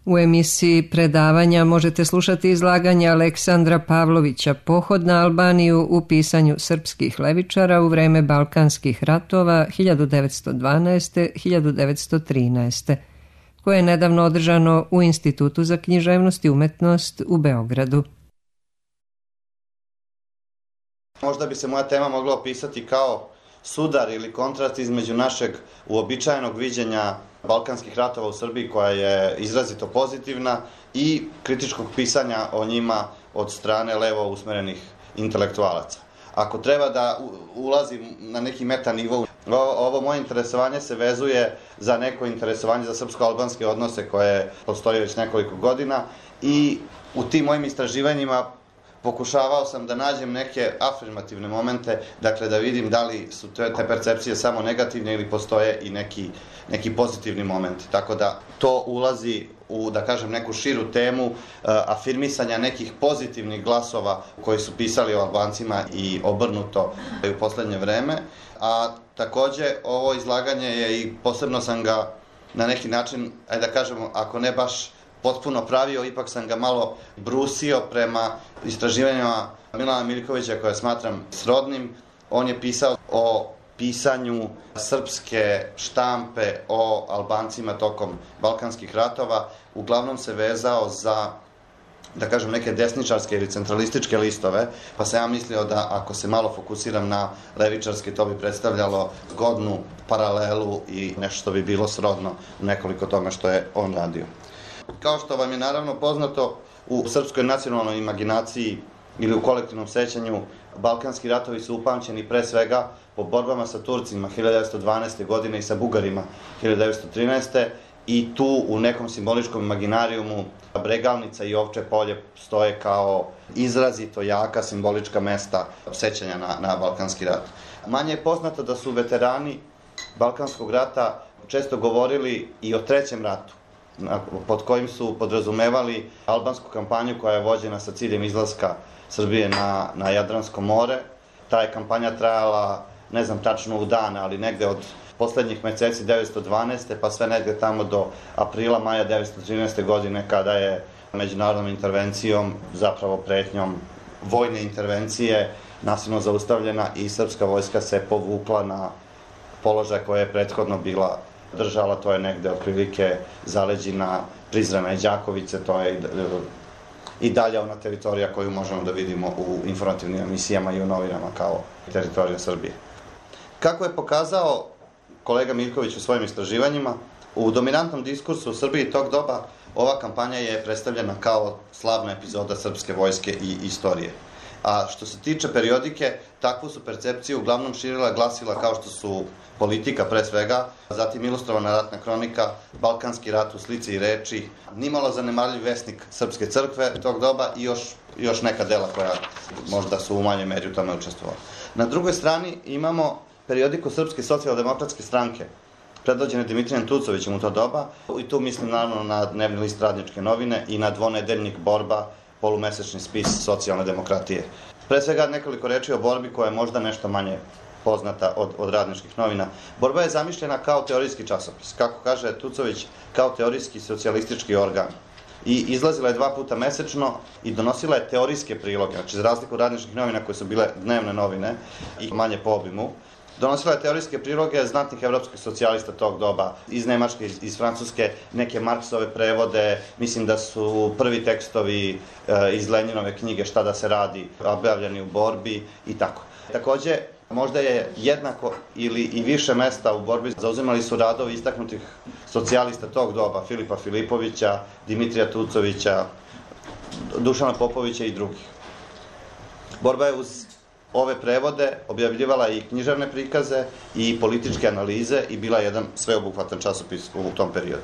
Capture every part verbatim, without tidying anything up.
U emisiji predavanja možete slušati izlaganje Aleksandra Pavlovića Pohod na Albaniju u pisanju srpskih levičara u vreme Balkanskih ratova hiljadu devetsto dvanaeste do hiljadu devetsto trinaeste. koje je nedavno održano u Institutu za književnost i umetnost u Beogradu. Možda bi se moja tema mogla opisati kao sudar ili kontrast između našeg uobičajenog viđenja Balkanskih ratova u Srbiji, koja je izrazito pozitivna, i kritičkog pisanja o njima od strane levo usmerenih intelektualaca. Ako treba da ulazim na neki meta nivou, ovo moje interesovanje se vezuje za neko interesovanje za srpsko-albanske odnose koje postoji već nekoliko godina, i u tim mojim istraživanjima pokušavao sam da nađem neke afirmativne momente, dakle da vidim da li su te, te percepcije samo negativne ili postoje i neki, neki pozitivni momenti. Tako da to ulazi u, da kažem, neku širu temu uh, afirmisanja nekih pozitivnih glasova koji su pisali o Albancima i obrnuto u poslednje vreme. A takođe ovo izlaganje je, i posebno sam ga na neki način, ajde da kažemo, ako ne baš potpuno pravio, ipak sam ga malo brusio prema istraživanjima Milana Miljkovića, koje smatram srodnim. On je pisao o pisanju srpske štampe o Albancima tokom Balkanskih ratova. Uglavnom se vezao za, da kažem, neke desničarske ili centralističke listove, pa sam ja mislio da ako se malo fokusiram na levičarske, to bi predstavljalo zgodnu paralelu i nešto što bi bilo srodno u nekoliko tome što je on radio. Kao što vam je naravno poznato, u srpskoj nacionalnoj imaginaciji ili u kolektivnom sećanju, Balkanski ratovi su upamćeni pre svega po borbama sa Turcima hiljadu devetsto dvanaeste. godine i sa Bugarima hiljadu devetsto trinaeste. i tu u nekom simboličkom imaginarijumu Bregalnica i Ovče polje stoje kao izrazito jaka simbolička mesta sećanja na, na Balkanski rat. Manje je poznato da su veterani Balkanskog rata često govorili i o trećem ratu, pod kojim su podrazumevali albansku kampanju koja je vođena sa ciljem izlaska Srbije na, na Jadransko more. Ta je kampanja trajala, ne znam tačno u dan, ali negde od poslednjih meseci devetsto dvanaeste. pa sve negde tamo do aprila, maja devetsto trinaeste. godine, kada je međunarodnom intervencijom, zapravo pretnjom vojne intervencije, nasilno zaustavljena i srpska vojska se povukla na položaj koja je prethodno bila držala, to je negde otprilike Zaleđina, Prizrena i Đakovice, to je i dalje ona teritorija koju možemo da vidimo u informativnim emisijama i u novinama kao teritorija Srbije. Kako je pokazao kolega Miljković u svojim istraživanjima, u dominantnom diskursu u Srbiji tog doba ova kampanja je predstavljena kao slavna epizoda srpske vojske i istorije. A što se tiče periodike, takvu su percepciju uglavnom širila glasila kao što su Politika pre svega, zatim Ilustrovana ratna kronika, Balkanski rat u slici i reči, nimalo zanemarljiv vesnik Srpske crkve tog doba i još, još neka dela koja možda su u manjoj meri u tome učestvovala. Na drugoj strani imamo periodiku Srpske socijaldemokratske stranke, predvođene Dimitrijem Tucovićem u to doba, i tu mislim naravno na dnevni list Radničke novine i na dvonedeljnik Borba, polumesečni spis socijalne demokratije. Pre svega nekoliko reči o Borbi, koja je možda nešto manje poznata od, od Radničkih novina. Borba je zamišljena kao teorijski časopis, kako kaže Tucović, kao teorijski socijalistički organ. I izlazila je dva puta mesečno i donosila je teorijske priloge, znači za razliku od Radničkih novina koje su bile dnevne novine i manje po obimu. Donosila je teorijske priloge znatnih evropskih socijalista tog doba, iz Nemačke, iz, iz Francuske, neke Marksove prevode, mislim da su prvi tekstovi e, iz Lenjinove knjige Šta da se radi, objavljeni u Borbi i tako. Takođe, možda je jednako ili i više mesta u Borbi zauzimali su radovi istaknutih socijalista tog doba, Filipa Filipovića, Dimitrija Tucovića, Dušana Popovića i drugih. Borba je uz ove prevode objavljivala i književne prikaze i političke analize i bila jedan sveobuhvatan časopis u tom periodu.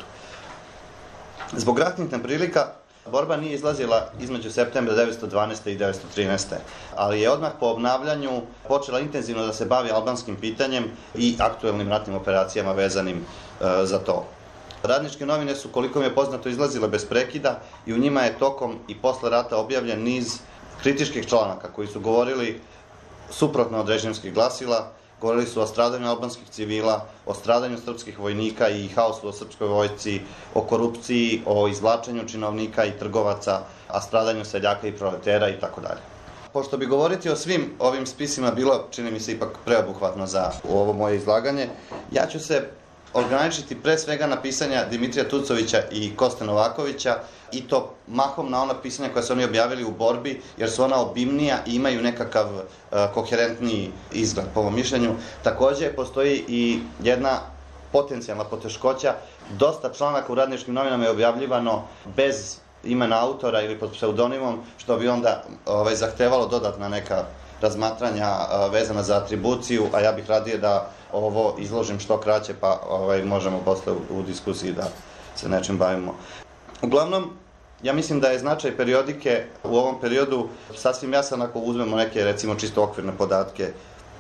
Zbog ratnih neprilika Borba nije izlazila između septembra devetsto dvanaeste. i devetsto trinaeste. ali je odmah po obnavljanju počela intenzivno da se bavi albanskim pitanjem i aktuelnim ratnim operacijama vezanim e, za to. Radničke novine su, koliko mi je poznato, izlazile bez prekida i u njima je tokom i posle rata objavljen niz kritičkih članaka koji su govorili suprotno od režimskih glasila, govorili su o stradanju albanskih civila, o stradanju srpskih vojnika i haosu o srpskoj vojsci, o korupciji, o izvlačenju činovnika i trgovaca, a stradanju seljaka i proletera i tako dalje. Pošto bi govoriti o svim ovim spisima bilo, čini mi se, ipak preobuhvatno za ovo moje izlaganje, ja ću se ograničiti pre svega na pisanja Dimitrija Tucovića i Koste Novakovića, i to mahom na ona pisanja koja su oni objavili u borbi, jer su ona obimnija i imaju nekakav uh, koherentniji izgled, po mom mišljenju. Takođe, postoji i jedna potencijalna poteškoća. Dosta članaka u Radničkim novinama je objavljivano bez imena autora ili pod pseudonimom, što bi onda ovaj, zahtevalo dodatna neka razmatranja uh, vezana za atribuciju, a ja bih radije da ovo izložim što kraće, pa ovaj, možemo posle u, u diskusiji da se nečim bavimo. Uglavnom, ja mislim da je značaj periodike u ovom periodu sasvim jasan ako uzmemo neke, recimo, čisto okvirne podatke.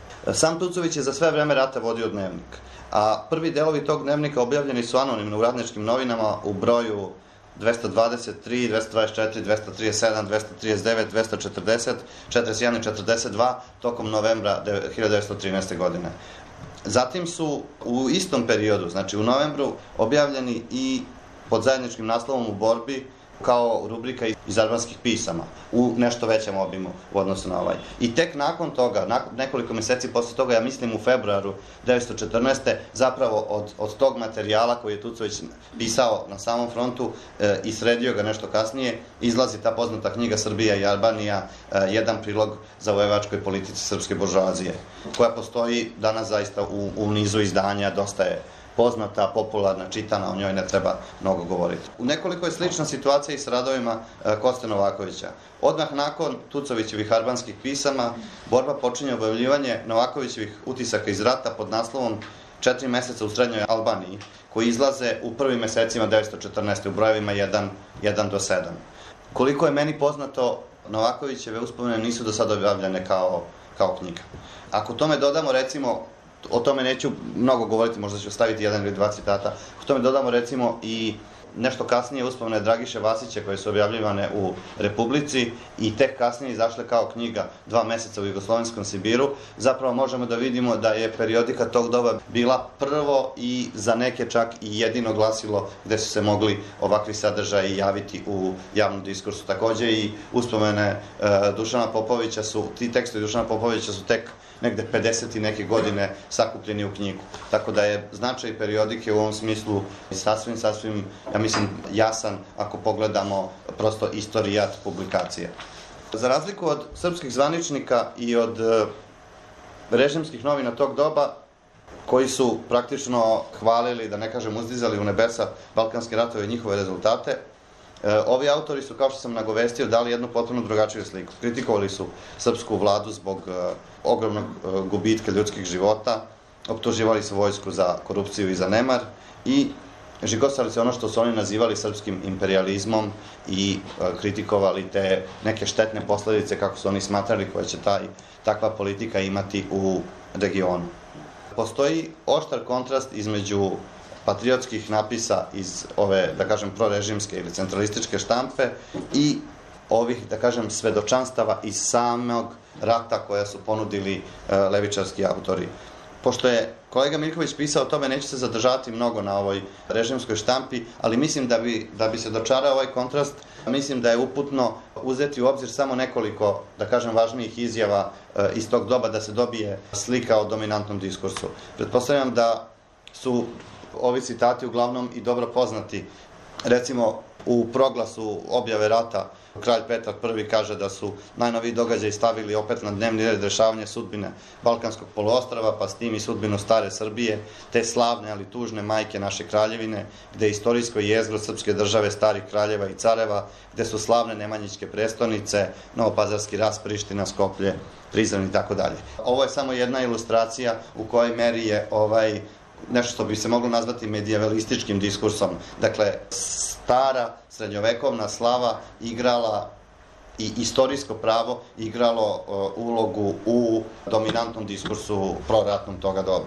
Sam Tucović je za sve vreme rata vodio dnevnik, a prvi delovi tog dnevnika objavljeni su anonimno u Radničkim novinama u broju dvesta dvadeset tri, dvesta dvadeset četiri, dvesta trideset sedam, dvesta trideset devet, dvesta četrdeset, četrdeset jedan i četrdeset dva tokom novembra hiljadu devetsto trinaeste. godine. Zatim su u istom periodu, znači u novembru, objavljeni i pod zajedničkim naslovom U borbi kao rubrika iz albanskih pisama u nešto većem obimu u odnosu na ovaj. I tek nakon toga, nakon nekoliko meseci posle toga, ja mislim u februaru devetsto četrnaeste. zapravo od, od tog materijala koji je Tucović pisao na samom frontu e, i sredio ga nešto kasnije, izlazi ta poznata knjiga Srbija i Albanija, e, jedan prilog zavojevačkoj politici srpske buržoazije, koja postoji danas zaista u, u nizu izdanja, dosta je poznata, popularna, čitana, o njoj ne treba mnogo govoriti. U nekoliko je slična situacija i s radovima Koste Novakovića. Odmah nakon Tucovićevih albanskih pisama, borba počinje objavljivanje Novakovićevih utisaka iz rata pod naslovom Četiri meseca u Srednjoj Albaniji, koji izlaze u prvim mesecima devetsto četrnaeste. u brojevima jedan do sedam. Koliko je meni poznato, Novakovićeve uspomene nisu do sada objavljene kao, kao knjiga. Ako tome dodamo, recimo, o tome neću mnogo govoriti, možda ću staviti jedan ili dva citata. U tome dodamo recimo i nešto kasnije uspomene Dragiše Vasića koje su objavljivane u Republici i tek kasnije izašle kao knjiga Dva meseca u Jugoslovenskom Sibiru. Zapravo možemo da vidimo da je periodika tog doba bila prvo i za neke čak i jedino glasilo gde su se mogli ovakvi sadržaji javiti u javnom diskursu. Takođe i uspomene e, Dušana Popovića su, ti tekstovi Dušana Popovića su tek negde pedeset i neke godine sakupljeni u knjigu. Tako da je značaj periodike u ovom smislu sasvim, sasvim, ja mislim, jasan ako pogledamo prosto istorijat publikacije. Za razliku od srpskih zvaničnika i od režimskih novina tog doba, koji su praktično hvalili, da ne kažem uzdizali u nebesa balkanske ratove i njihove rezultate, ovi autori su, kao što sam nagovestio, dali jednu potpuno drugačiju sliku. Kritikovali su srpsku vladu zbog ogromnog gubitka ljudskih života, optuživali su vojsku za korupciju i za nemar i žigosali se ono što su oni nazivali srpskim imperializmom i kritikovali te neke štetne posledice, kako su oni smatrali, koje će taj, takva politika imati u regionu. Postoji oštar kontrast između patriotskih napisa iz ove, da kažem, prorežimske ili centralističke štampe i ovih, da kažem, svedočanstava iz samog rata koja su ponudili uh, levičarski autori. Pošto je kolega Miljković pisao o tome, neću se zadržati mnogo na ovoj režimskoj štampi, ali mislim da bi, da bi se dočarao ovaj kontrast, mislim da je uputno uzeti u obzir samo nekoliko, da kažem, važnijih izjava uh, iz tog doba da se dobije slika o dominantnom diskursu. Pretpostavljam da su ovi citati uglavnom i dobro poznati. Recimo, u proglasu objave rata kralj Petar Prvi kaže da su najnoviji događaji stavili opet na dnevni red rešavanje sudbine Balkanskog poluostrva, pa s tim i sudbinu stare Srbije, te slavne, ali tužne majke naše kraljevine, gde je istorijsko jezgro srpske države starih kraljeva i careva, gde su slavne nemanjićke prestonice, Novopazarski ras, Priština, Skoplje, Prizren i tako dalje. Ovo je samo jedna ilustracija u kojoj meri je ovaj nešto što bi se moglo nazvati medijevalističkim diskursom. Dakle, stara srednjovekovna slava igrala i istorijsko pravo igralo uh, ulogu u dominantnom diskursu proratnom toga doba.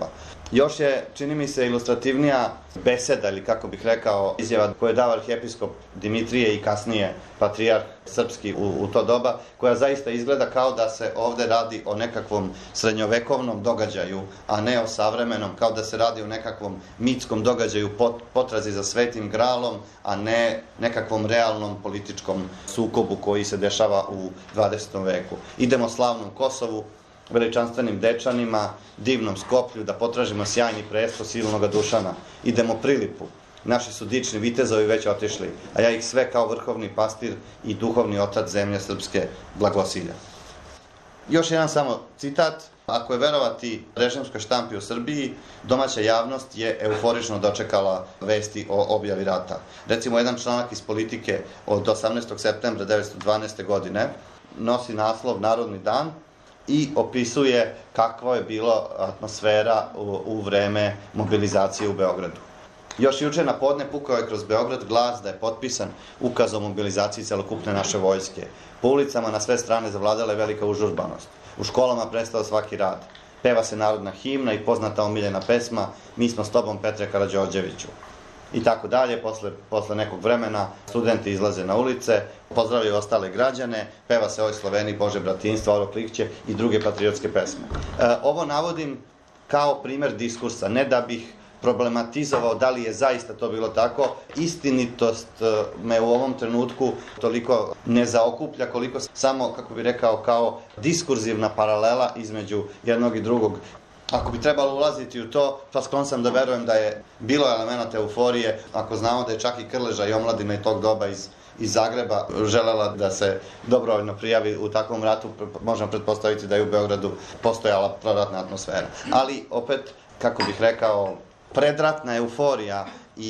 Još je, čini mi se, ilustrativnija beseda, ili kako bih rekao, izjava koju je dao arhijepiskop Dimitrije i kasnije patrijarh srpski u, u to doba, koja zaista izgleda kao da se ovde radi o nekakvom srednjovekovnom događaju, a ne o savremenom, kao da se radi o nekakvom mitskom događaju, pot, potrazi za svetim gralom, a ne nekakvom realnom političkom sukobu koji se dešava u dvadesetom veku. Idemo slavnom Kosovu, veličanstvenim Dečanima, divnom Skoplju, da potražimo sjajni presto silnoga Dušana. Idemo Prilipu. Naši su dični vitezovi već otišli, a ja ih sve kao vrhovni pastir i duhovni otac zemlje srpske blagosilja. Još jedan samo citat. Ako je verovati režimskoj štampi u Srbiji, domaća javnost je euforično dočekala vesti o objavi rata. Recimo, jedan članak iz Politike od osamnaestog septembra devetsto dvanaeste. godine nosi naslov Narodni dan i opisuje kakva je bila atmosfera u, u vreme mobilizacije u Beogradu. Još juče na podne pukao je kroz Beograd glas da je potpisan ukaz o mobilizaciji celokupne naše vojske. Po ulicama na sve strane zavladala je velika užurbanost. U školama prestao svaki rad. Peva se narodna himna i poznata omiljena pesma Mi smo s tobom, Petre Karađorđeviću. I tako dalje, posle, posle nekog vremena studenti izlaze na ulice, pozdravljaju ostale građane, peva se Oj Sloveni, Bože bratinstva, Oro klikće i druge patriotske pesme. E, ovo navodim kao primer diskursa, ne da bih problematizovao da li je zaista to bilo tako. Istinitost me u ovom trenutku toliko ne zaokuplja koliko samo, kako bih rekao, kao diskurzivna paralela između jednog i drugog. Ako bi trebalo ulaziti u to, pa sklon sam da verujem da je bilo elemenata euforije, ako znamo da je čak i Krleža i omladina i tog doba iz, iz Zagreba želela da se dobrovoljno prijavi u takvom ratu, možemo pretpostaviti da je u Beogradu postojala proratna atmosfera. Ali, opet, kako bih rekao, predratna euforija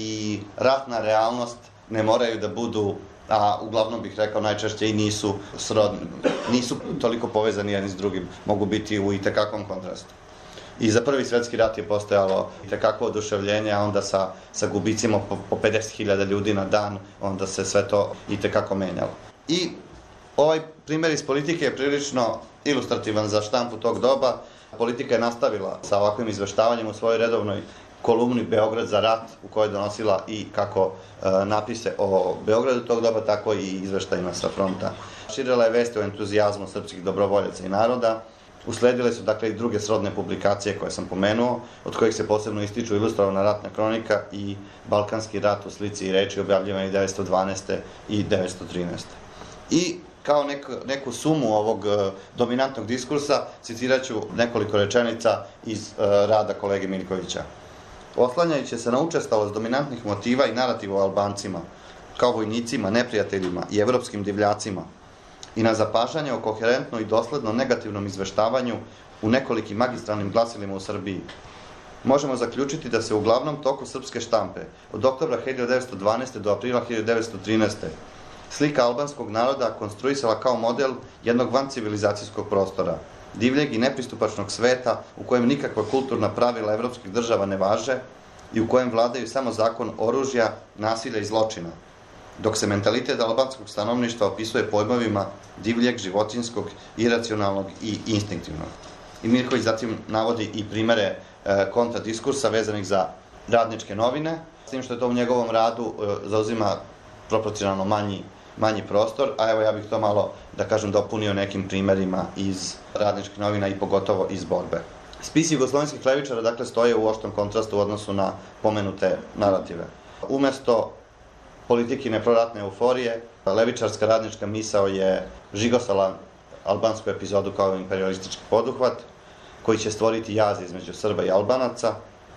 i ratna realnost ne moraju da budu, a uglavnom bih rekao najčešće i nisu srodni, nisu toliko povezani jedni s drugim, mogu biti u itekakvom kontrastu. I za prvi svetski rat je postojalo itekako oduševljenje, a onda sa, sa gubicima po, po pedeset hiljada ljudi na dan, onda se sve to itekako menjalo. I ovaj primjer iz Politike je prilično ilustrativan za štampu tog doba. Politika je nastavila sa ovakvim izveštavanjem u svojoj redovnoj kolumni Beograd za rat, u kojoj je donosila i kako e, napise o Beogradu tog doba, tako i izveštajima sa fronta. Širila je vesti o entuzijazmu srpskih dobrovoljaca i naroda. Usledile su dakle i druge srodne publikacije koje sam pomenuo, od kojih se posebno ističu Ilustrovana ratna kronika i Balkanski rat u slici i reči, objavljivani devetsto dvanaeste. i devetsto trinaeste. I kao neku, neku sumu ovog uh, dominantnog diskursa citirat ću nekoliko rečenica iz uh, rada kolege Miljkovića. Oslanjajući se na učestalost dominantnih motiva i narativa o Albancima, kao vojnicima, neprijateljima i evropskim divljacima, i na zapažanje o koherentno i dosledno negativnom izveštavanju u nekolikim magistralnim glasilima u Srbiji, možemo zaključiti da se u glavnom toku srpske štampe od oktobra hiljadu devetsto dvanaeste. do aprila hiljadu devetsto trinaeste. slika albanskog naroda konstruisala kao model jednog vancivilizacijskog prostora, divljeg i nepristupačnog sveta u kojem nikakva kulturna pravila evropskih država ne važe i u kojem vladaju samo zakon oružja, nasilja i zločina, dok se mentalitet albanskog stanovništva opisuje pojmovima divljeg, životinskog, iracionalnog i instinktivnog. I Miljković zatim navodi i primere e, kontradiskursa vezanih za radničke novine, s tim što je to u njegovom radu e, zauzima proporcionalno manji, manji prostor, a evo ja bih to malo, da kažem, dopunio nekim primerima iz radničkih novina i pogotovo iz borbe. Spisi jugoslovenskih levičara, dakle, stoje u oštrom kontrastu u odnosu na pomenute narative. Umesto politikine proratne euforije, levičarska radnička misao je žigosala albansku epizodu kao imperialistički poduhvat, koji će stvoriti jaz između Srba i Albanaca,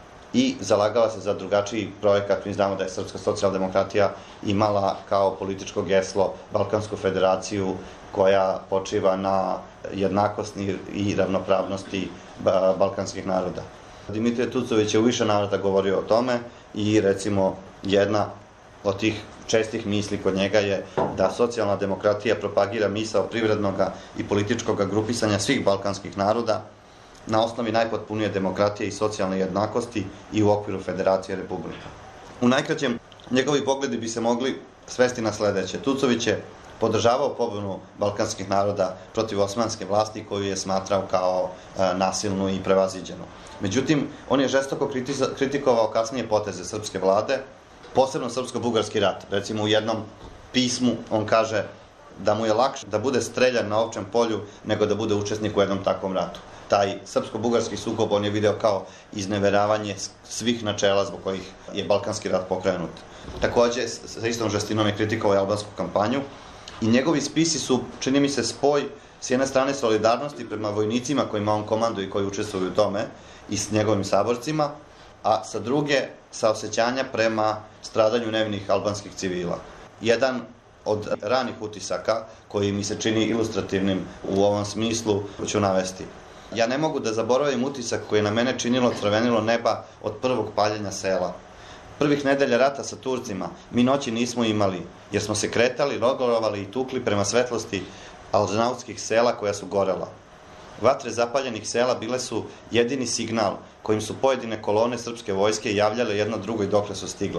i zalagala se za drugačiji projekat. Mi znamo da je Srpska socijaldemokratija imala kao političko geslo Balkansku federaciju koja počiva na jednakosti i ravnopravnosti balkanskih naroda. Dimitrije Tucović je u više navrata govorio o tome i recimo jedna od tih čestih misli kod njega je da socijalna demokratija propagira misao privrednog i političkog grupisanja svih balkanskih naroda na osnovi najpotpunije demokratije i socijalne jednakosti i u okviru Federacije Republika. U najkraćem, njegovi pogledi bi se mogli svesti na sledeće. Tucović je podržavao pobunu balkanskih naroda protiv osmanske vlasti koju je smatrao kao e, nasilnu i prevaziđenu. Međutim, on je žestoko kritikovao kasnije poteze srpske vlade, posebno srpsko-bugarski rat. Recimo u jednom pismu on kaže da mu je lakše da bude streljan na Ovčem polju nego da bude učesnik u jednom takvom ratu. Taj srpsko-bugarski sukob on je video kao izneveravanje svih načela zbog kojih je balkanski rat pokrenut. Takođe, sa istom žestinom je kritikovao albansku kampanju i njegovi spisi su, čini mi se, spoj s jedne strane solidarnosti prema vojnicima kojima on komanduje i koji učestvuju u tome i s njegovim saborcima, a sa druge saosećanja prema stradanju nevinih albanskih civila. Jedan od ranih utisaka koji mi se čini ilustrativnim u ovom smislu ću navesti. Ja ne mogu da zaboravim utisak koji je na mene činilo crvenilo neba od prvog paljenja sela. Prvih nedelja rata sa Turcima mi noći nismo imali, jer smo se kretali, logorovali i tukli prema svetlosti alžanautskih sela koja su gorela. Vatre zapaljenih sela bile su jedini signal kojim su pojedine kolone srpske vojske javljale jedno drugoj dokle su stigle.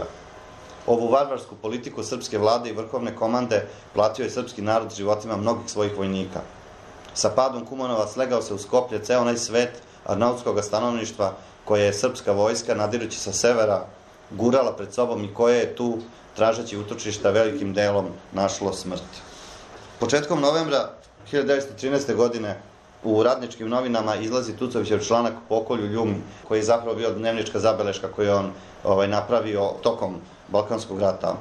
Ovu varvarsku politiku srpske vlade i vrhovne komande platio je srpski narod životima mnogih svojih vojnika. Sa padom Kumanova slegao se u Skoplje ceo onaj svet arnautskog stanovništva koje je srpska vojska, nadirući sa severa, gurala pred sobom i koje je tu, tražeći utočišta, velikim delom našlo smrt. Početkom novembra hiljadu devetsto trinaeste. godine u Radničkim novinama izlazi Tucovićev članak Pokolju Ljumi, koji je zapravo bio dnevnička zabeleška koju je on ovaj, napravio tokom Balkanskog rata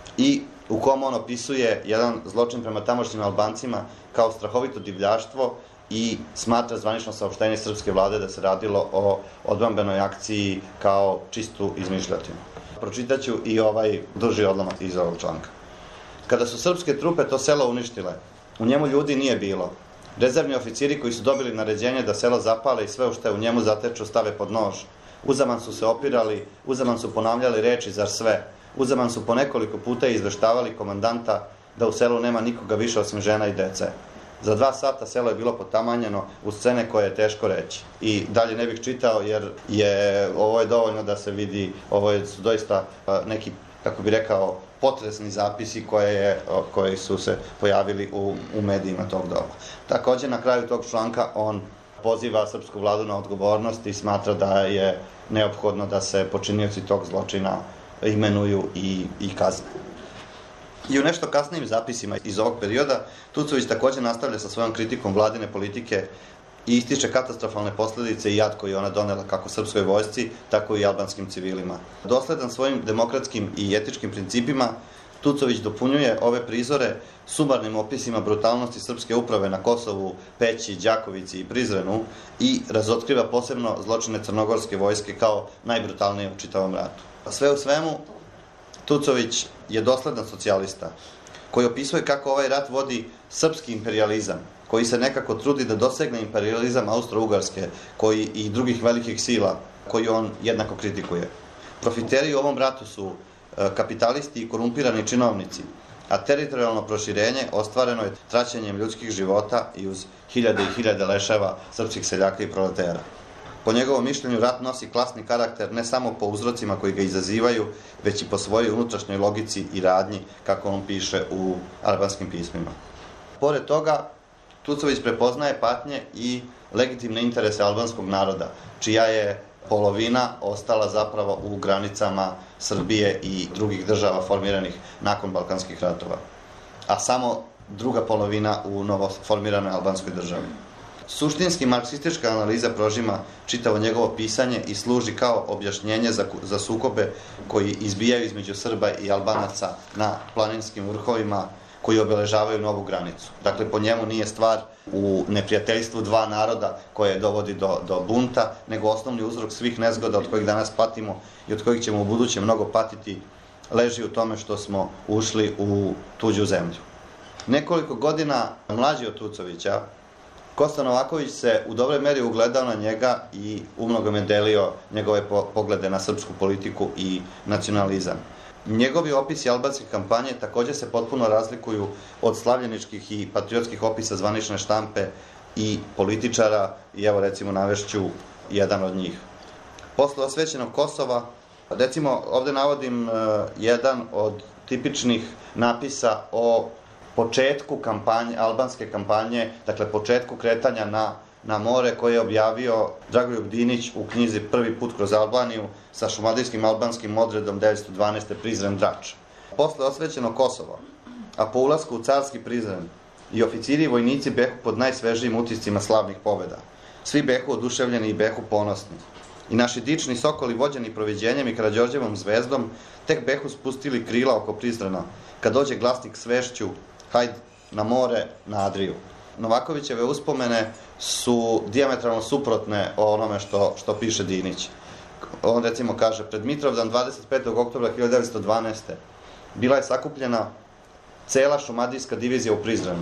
i u kom on opisuje jedan zločin prema tamošnjim Albancima kao strahovito divljaštvo i smatra zvanično saopštenje srpske vlade da se radilo o odbrambenoj akciji kao čistu izmišljotinu. Pročitaću i ovaj duži odlomak iz ovog članka. Kada su srpske trupe to selo uništile, u njemu ljudi nije bilo. Rezervni oficiri koji su dobili naređenje da selo zapale i sve što je u njemu zateču stave pod nož. Uzaman su se opirali, uzaman su ponavljali reči zar sve. Uzaman su po nekoliko puta izveštavali komandanta da u selu nema nikoga više osim žena i dece. Za dva sata selo je bilo potamanjeno u scene koje je teško reći. I dalje ne bih čitao jer je, ovo je dovoljno da se vidi, ovo je su doista neki, kako bi rekao, potresni zapisi koje, je, koji su se pojavili u, u medijima tog doba. Takođe, na kraju tog članka on poziva srpsku vladu na odgovornost i smatra da je neophodno da se počinioci tog zločina imenuju i, i kazne. I u nešto kasnijim zapisima iz ovog perioda Tucović takođe nastavlja sa svojom kritikom vladine politike i ističe katastrofalne posledice i jad koji je ona donela kako srpskoj vojsci, tako i albanskim civilima. Dosledan svojim demokratskim i etičkim principima, Tucović dopunjuje ove prizore sumarnim opisima brutalnosti srpske uprave na Kosovu, Peći, Đakovici i Prizrenu i razotkriva posebno zločine crnogorske vojske kao najbrutalnije u čitavom ratu. Sve u svemu, Tucović je dosledan socijalista koji opisuje kako ovaj rat vodi srpski imperializam, koji se nekako trudi da dosegne imperializam Austro-Ugarske koji i drugih velikih sila koji on jednako kritikuje. Profiteri u ovom ratu su kapitalisti i korumpirani činovnici, a teritorijalno proširenje ostvareno je traćenjem ljudskih života i uz hiljade i hiljade leševa srpskih seljaka i proletera. Po njegovom mišljenju, rat nosi klasni karakter ne samo po uzrocima koji ga izazivaju, već i po svojoj unutrašnjoj logici i radnji, kako on piše u albanskim pismima. Pored toga, Tucović prepoznaje patnje i legitimne interese albanskog naroda, čija je polovina ostala zapravo u granicama Srbije i drugih država formiranih nakon balkanskih ratova, a samo druga polovina u novoformiranoj albanskoj državi. Suštinski marksistička analiza prožima čitavo njegovo pisanje i služi kao objašnjenje za, za sukobe koji izbijaju između Srba i Albanaca na planinskim vrhovima koji obeležavaju novu granicu. Dakle, po njemu nije stvar u neprijateljstvu dva naroda koje dovodi do, do bunta, nego osnovni uzrok svih nezgoda od kojih danas patimo i od kojih ćemo u buduće mnogo patiti leži u tome što smo ušli u tuđu zemlju. Nekoliko godina mlađi od Tucovića, Kosta Novaković se u dobroj meri ugledao na njega i umnogome delio njegove poglede na srpsku politiku i nacionalizam. Njegovi opisi albanske kampanje takođe se potpuno razlikuju od slavljeničkih i patriotskih opisa zvanične štampe i političara, i evo recimo navešću jedan od njih. Posle osvećenog Kosova, recimo ovde navodim uh, jedan od tipičnih napisa o početku kampanje, albanske kampanje, dakle početku kretanja na, na more koje je objavio Dragoljub Dinić u knjizi Prvi put kroz Albaniju sa šumadijskim albanskim odredom devetsto dvanaeste. Prizren Drač. Posle osvećeno Kosovo, a po ulasku u carski Prizren, i oficiri i vojnici behu pod najsvežijim utiscima slavnih pobjeda. Svi behu oduševljeni i behu ponosni. I naši dični sokoli vođeni proviđenjem i Karađorđevom zvezdom tek behu spustili krila oko Prizrena, kad dođe glasnik s vešću hajd na more, na Adriju. Novakovićeve uspomene su dijametralno suprotne o onome što, što piše Dinić. On recimo kaže, pred Mitrovdan dvadeset petog oktobra hiljadu devetsto dvanaeste. bila je sakupljena cela šumadijska divizija u Prizrenu.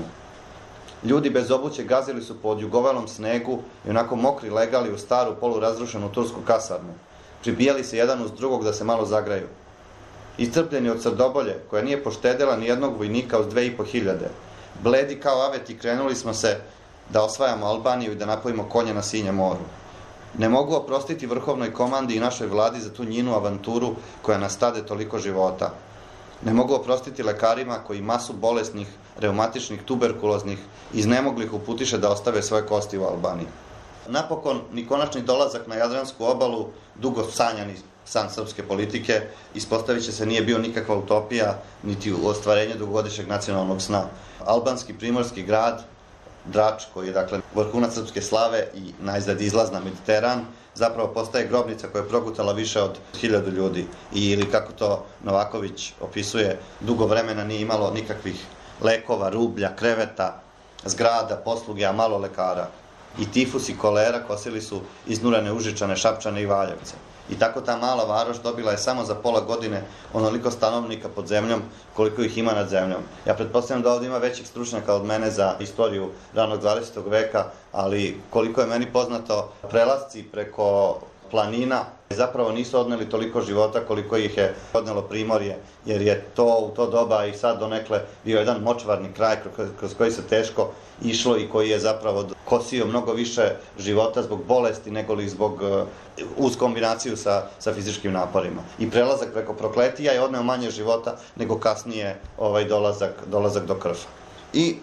Ljudi bez obuće gazili su po odjugovalom snegu i onako mokri legali u staru polurazrušenu tursku kasarnu. Pribijali se jedan uz drugog da se malo zagraju. Iscrpljeni od Srdobolje, koja nije poštedela ni jednog vojnika uz dve i po hiljade. Bledi kao aveti krenuli smo se da osvajamo Albaniju i da napojimo konje na Sinjem moru. Ne mogu oprostiti vrhovnoj komandi i našoj vladi za tu njinu avanturu koja nas stade toliko života. Ne mogu oprostiti lekarima koji masu bolesnih, reumatičnih, tuberkuloznih, iznemoglih uputiše da ostave svoje kosti u Albaniji. Napokon, ni konačni dolazak na Jadransku obalu, dugo sanjani san srpske politike, ispostavit će se nije bio nikakva utopija, niti u ostvarenju dugogodišnjeg nacionalnog sna. Albanski primorski grad, Drač, koji je dakle vrhunac srpske slave i najzad izlaz na Mediteran, zapravo postaje grobnica koja je progutala više od hiljadu ljudi. I, ili kako to Novaković opisuje, dugo vremena nije imalo nikakvih lekova, rublja, kreveta, zgrada, posluge, a malo lekara. I tifus i kolera kosili su iznurene Užičane, Šapčane i Valjevce. I tako ta mala varoš dobila je samo za pola godine onoliko stanovnika pod zemljom koliko ih ima nad zemljom. Ja pretpostavljam da ovdje ima većih stručnjaka od mene za istoriju ranog dvadesetog veka, ali koliko je meni poznato, prelasci preko planina zapravo nisu odneli toliko života koliko ih je odnelo Primorje, jer je to u to doba i sad donekle bio jedan močvarni kraj kroz koji se teško išlo i koji je zapravo kosio mnogo više života zbog bolesti nego li zbog uz kombinaciju sa, sa fizičkim naporima. I prelazak preko Prokletija je odneo manje života nego kasnije ovaj dolazak, dolazak do Krfa. I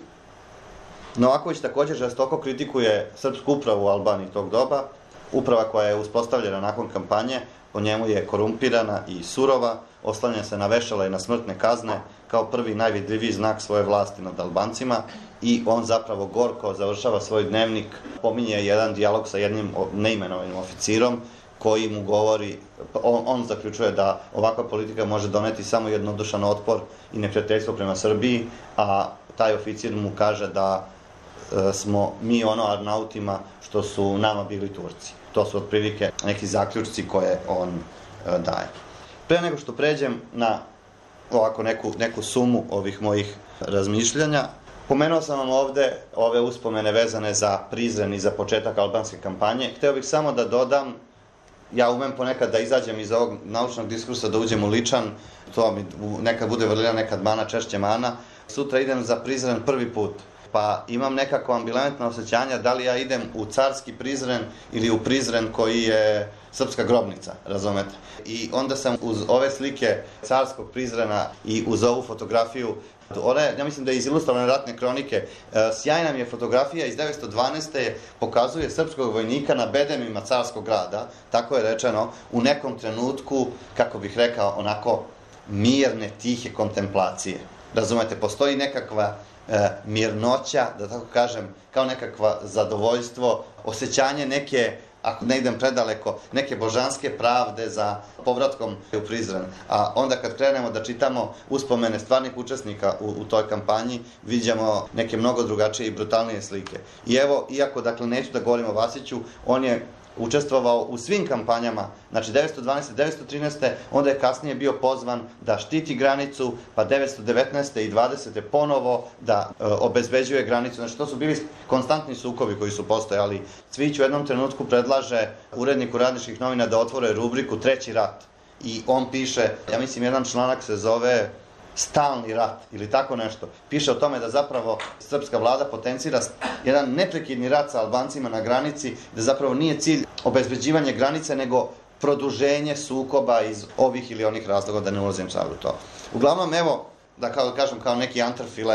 Novaković također žestoko kritikuje srpsku upravu u Albaniji tog doba. Uprava koja je uspostavljena nakon kampanje, po njemu je korumpirana i surova, oslanja se na vešala i na smrtne kazne kao prvi najvidljiviji znak svoje vlasti nad Albancima i on zapravo gorko završava svoj dnevnik, pominje jedan dijalog sa jednim neimenovanim oficirom koji mu govori, on, on zaključuje da ovakva politika može doneti samo jednodušan otpor i neprijateljstvo prema Srbiji, a taj oficir mu kaže da e, smo mi ono Arnautima što su nama bili Turci. To su otprilike neki zaključci koje on e, daje. Pre nego što pređem na ovako neku, neku sumu ovih mojih razmišljanja, pomenuo sam vam ovde ove uspomene vezane za Prizren i za početak albanske kampanje. Hteo bih samo da dodam, ja umem ponekad da izađem iz ovog naučnog diskursa, da uđem u ličan, to mi nekad bude vrlina, nekad mana, češće mana. Sutra idem za Prizren prvi put, pa imam nekako ambivalentna osjećanja da li ja idem u carski Prizren ili u Prizren koji je srpska grobnica, razumete? I onda sam uz ove slike carskog Prizrena i uz ovu fotografiju, ona je, ja mislim da je iz ilustrovane ratne kronike, sjajna mi je fotografija iz devetsto dvanaeste. pokazuje srpskog vojnika na bedemima carskog grada, tako je rečeno, u nekom trenutku, kako bih rekao, onako mirne, tihe kontemplacije. Razumete, postoji nekakva e, mirnoća, da tako kažem, kao nekakva zadovoljstvo, osjećanje neke, ako ne idem predaleko, neke božanske pravde za povratkom u Prizren. A onda kad krenemo da čitamo uspomene stvarnih učesnika u, u toj kampanji, vidimo neke mnogo drugačije i brutalnije slike. I evo, iako dakle neću da govorim o Vasiću, on je učestvovao u svim kampanjama, znači devetsto dvanaeste. devetsto trinaeste. onda je kasnije bio pozvan da štiti granicu, pa devetsto devetnaeste. i dvadesete. ponovo da e, obezbeđuje granicu. Znači to su bili konstantni sukovi koji su postojali. Cvić u jednom trenutku predlaže uredniku Radničkih novina da otvore rubriku Treći rat. I on piše, ja mislim jedan članak se zove Stalni rat ili tako nešto. Piše o tome da zapravo srpska vlada potencira jedan neprekidni rat sa Albancima na granici, da zapravo nije cilj obezbeđivanje granice, nego produženje sukoba iz ovih ili onih razloga, da ne ulazim sad u to. Uglavnom, evo, da kao kažem, kao neki antrfile,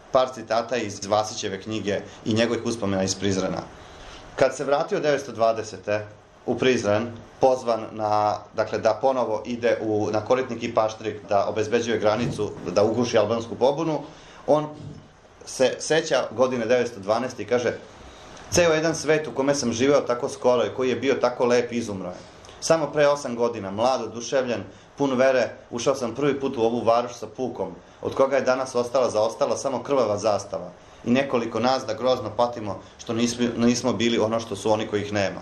par citata iz Vasićeve knjige i njegovih uspomena iz Prizrena. Kad se vratio devetsto dvadesete u Prizren, pozvan na, dakle, da ponovo ide u, na Koritnik i Paštrik, da obezbeđuje granicu, da uguši albansku pobunu, on se seća godine devetsto dvanaeste i kaže: ceo jedan svet u kome sam živeo tako skoro i koji je bio tako lep izumro je. Samo pre osam godina, mlad, oduševljen, pun vere, ušao sam prvi put u ovu varoš sa pukom, od koga je danas ostala zaostala samo krvava zastava i nekoliko nas da grozno patimo što nismo, nismo bili ono što su oni kojih nema.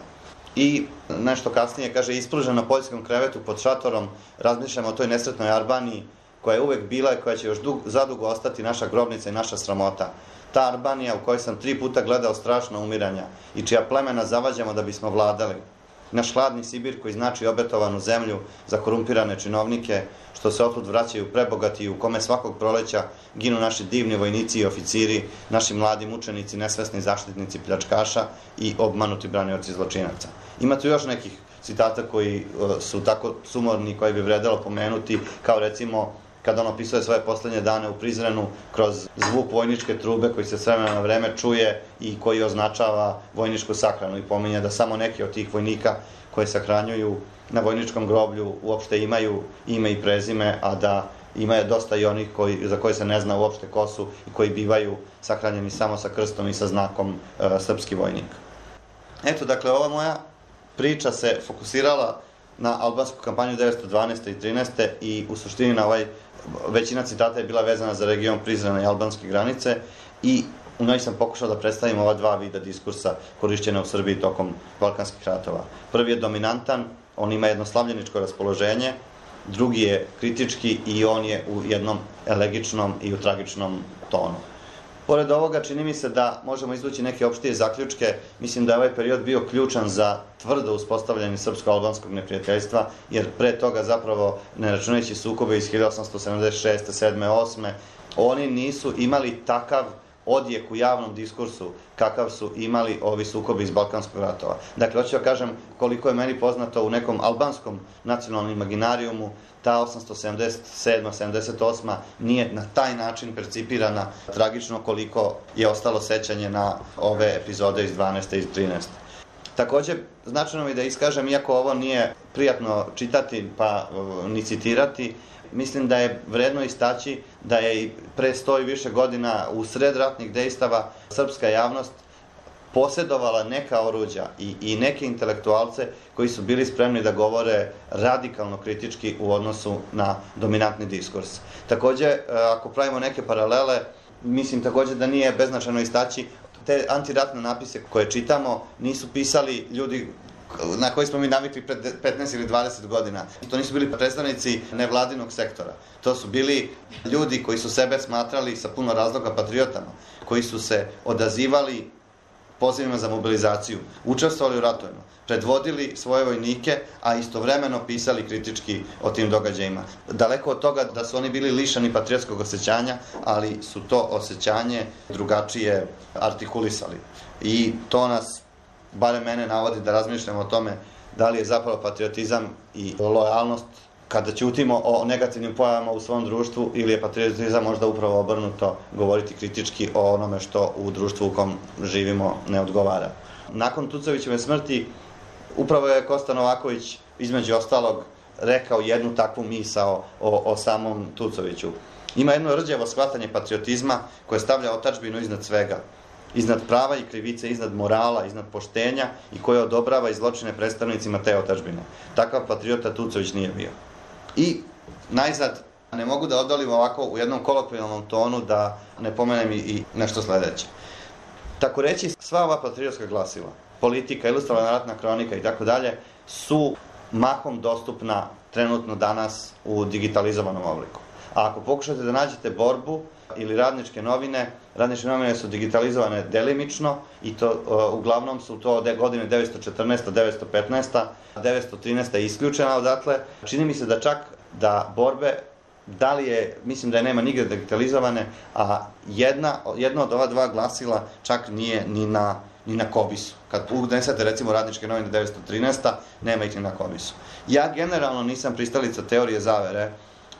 I nešto kasnije kaže: ispružen na poljskom krevetu pod šatorom, razmišljamo o toj nesretnoj Albaniji koja je uvek bila i koja će još dug, zadugo ostati naša grobnica i naša sramota. Ta Albanija u kojoj sam tri puta gledao strašna umiranja i čija plemena zavađamo da bismo vladali. Naš hladni Sibir koji znači obetovanu zemlju za korumpirane činovnike, što se otud vraćaju prebogati i u kome svakog proleća ginu naši divni vojnici i oficiri, naši mladi mučenici, nesvesni zaštitnici pljačkaša i obmanuti branioci zločinaca. Ima tu još nekih citata koji su tako sumorni, koji bi vredelo pomenuti, kao recimo kada on opisuje svoje poslednje dane u Prizrenu kroz zvuk vojničke trube koji se s vremena na vreme čuje i koji označava vojničku sahranu i pominje da samo neki od tih vojnika koje sahranjuju na vojničkom groblju uopšte imaju ime i prezime, a da ima dosta i onih koji, za koje se ne zna uopšte ko su i koji bivaju sahranjeni samo sa krstom i sa znakom e, srpski vojnik. Eto, dakle, ova moja priča se fokusirala na albansku kampanju devetsto dvanaeste i trinaeste i u suštini na ovaj, većina citata je bila vezana za region Prizrena i albanske granice i u njoj sam pokušao da predstavim ova dva vida diskursa korišćena u Srbiji tokom balkanskih ratova. Prvi je dominantan, on ima jedno slavljeničko raspoloženje, drugi je kritički i on je u jednom elegičnom i u tragičnom tonu. Pored ovoga, čini mi se da možemo izvući neke opštije zaključke. Mislim da je ovaj period bio ključan za tvrdo uspostavljanje srpsko-albanskog neprijateljstva, jer pre toga zapravo, ne računajući sukobe iz hiljadu osamsto sedamdeset šeste, sedme, osme, oni nisu imali takav odjek u javnom diskursu kakav su imali ovi sukobi iz Balkanskog ratova. Dakle, hoću da kažem, koliko je meni poznato, u nekom albanskom nacionalnom imaginarijumu ta osamsto sedamdeset sedma sedamdeset osma nije na taj način percipirana tragično koliko je ostalo sećanje na ove epizode iz dvanaeste i trinaeste. Takođe, značajno mi da iskažem, iako ovo nije prijatno čitati pa ni citirati, mislim da je vredno istaći da je i pre sto i više godina u sred ratnih dejstava srpska javnost posjedovala neka oruđa i, i neke intelektualce koji su bili spremni da govore radikalno kritički u odnosu na dominantni diskurs. Takođe, ako pravimo neke paralele, mislim takođe da nije beznačajno istaći te antiratne napise koje čitamo nisu pisali ljudi na koji smo mi navikli pred petnaest ili dvadeset godina. To nisu bili predstavnici nevladinog sektora. To su bili ljudi koji su sebe smatrali sa puno razloga patriotama, koji su se odazivali pozivima za mobilizaciju, učestvovali u ratovima, predvodili svoje vojnike, a istovremeno pisali kritički o tim događajima. Daleko od toga da su oni bili lišani patriotskog osjećanja, ali su to osjećanje drugačije artikulisali. I to nas, barem mene, navodi da razmišljamo o tome da li je zapravo patriotizam i lojalnost kada ćutimo o negativnim pojavama u svom društvu, ili je patriotizam možda upravo obrnuto, govoriti kritički o onome što u društvu u kom živimo ne odgovara. Nakon Tucovićeve smrti upravo je Kosta Novaković između ostalog rekao jednu takvu misao o, o samom Tucoviću. Ima jedno rđevo shvatanje patriotizma koje stavlja otadžbinu iznad svega, iznad prava i krivice, iznad morala, iznad poštenja i koje odobrava i zločine predstavnicima te otadžbine. Takav patriota Tucović nije bio. I najzad, ne mogu da odolim ovako u jednom kolokvijalnom tonu da ne pomenem i nešto sledeće. Tako reći, sva ova patriotska glasila, politika, ilustrovana ratna kronika i tako dalje, su mahom dostupna trenutno danas u digitalizovanom obliku. A ako pokušate da nađete Borbu ili Radničke novine, Radničke novine su digitalizovane delimično i to uh, uglavnom su to godine devetsto četrnaesta, devetsto petnaesta, devetsto trinaesta je isključena odatle. Čini mi se da čak da Borbe, da li je, mislim da je nema nigde digitalizovane, a jedna, jedno od ova dva glasila čak nije ni na, ni na Kobisu. Kad unesete recimo Radničke novine devetsto trinaesta, nema ih ni na Kobisu. Ja generalno nisam pristalica teorije zavere,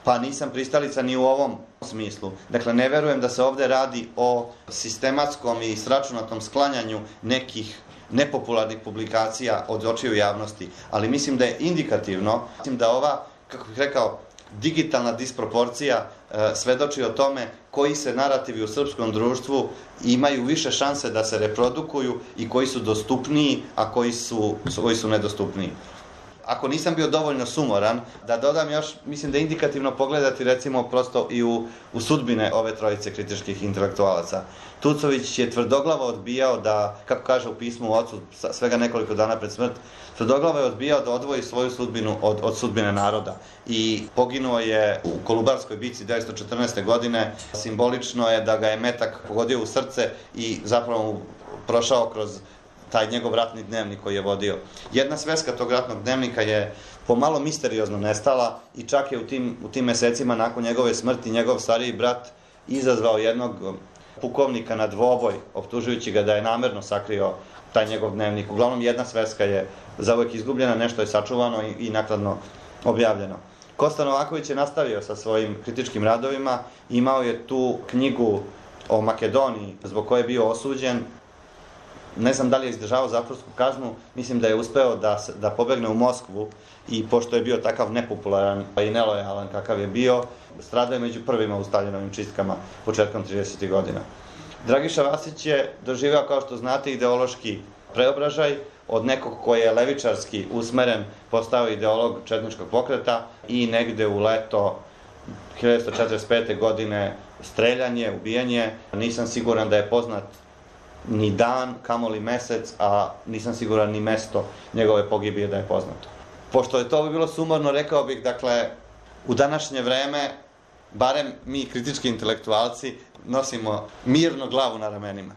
pa nisam pristalica ni u ovom smislu. Dakle, ne verujem da se ovde radi o sistematskom i sračunatom sklanjanju nekih nepopularnih publikacija od očiju javnosti, ali mislim da je indikativno, mislim da ova, kako bih rekao, digitalna disproporcija e, svedoči o tome koji se narativi u srpskom društvu imaju više šanse da se reprodukuju i koji su dostupniji, a koji su, koji su nedostupniji. Ako nisam bio dovoljno sumoran, da dodam još, mislim da je indikativno pogledati recimo prosto i u, u sudbine ove trojice kritičkih intelektualaca. Tucović je tvrdoglavo odbijao da, kako kaže u pismu ocu svega nekoliko dana pred smrt, tvrdoglavo je odbijao da odvoji svoju sudbinu od, od sudbine naroda i poginuo je u Kolubarskoj bici devetsto četrnaeste. godine. Simbolično je da ga je metak pogodio u srce i zapravo prošao kroz taj njegov ratni dnevnik koji je vodio. Jedna sveska tog ratnog dnevnika je pomalo misteriozno nestala i čak je u tim, u tim mesecima nakon njegove smrti njegov stariji brat izazvao jednog pukovnika na dvoboj, optužujući ga da je namerno sakrio taj njegov dnevnik. Uglavnom, jedna sveska je zauvek izgubljena, nešto je sačuvano i, i nakladno objavljeno. Kosta Novaković je nastavio sa svojim kritičkim radovima, imao je tu knjigu o Makedoniji, zbog koje je bio osuđen. Ne znam da li je izdržavao zatvorsku kaznu, mislim da je uspeo da, da pobegne u Moskvu i pošto je bio takav nepopularan pa i nelojalan kakav je bio, stradao je među prvima u Staljinovim čistkama početkom tridesetih godina. Dragiša Vasić je doživeo, kao što znate, ideološki preobražaj od nekog koji je levičarski usmeren, postao ideolog četničkog pokreta i negde u leto hiljadu devetsto četrdeset pete. godine streljanje, ubijanje. Nisam siguran da je poznat ni dan, kamoli mesec, a nisam siguran ni mesto njegove pogibije da je poznato. Pošto je to bilo sumorno, rekao bih, dakle, u današnje vreme, barem mi kritički intelektualci, nosimo mirno glavu na ramenima.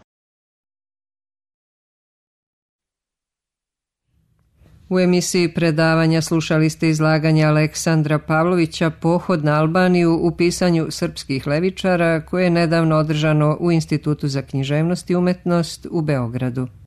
U emisiji predavanja slušali ste izlaganje Aleksandra Pavlovića Pohod na Albaniju u pisanju srpskih levičara koje je nedavno održano u Institutu za književnost i umetnost u Beogradu.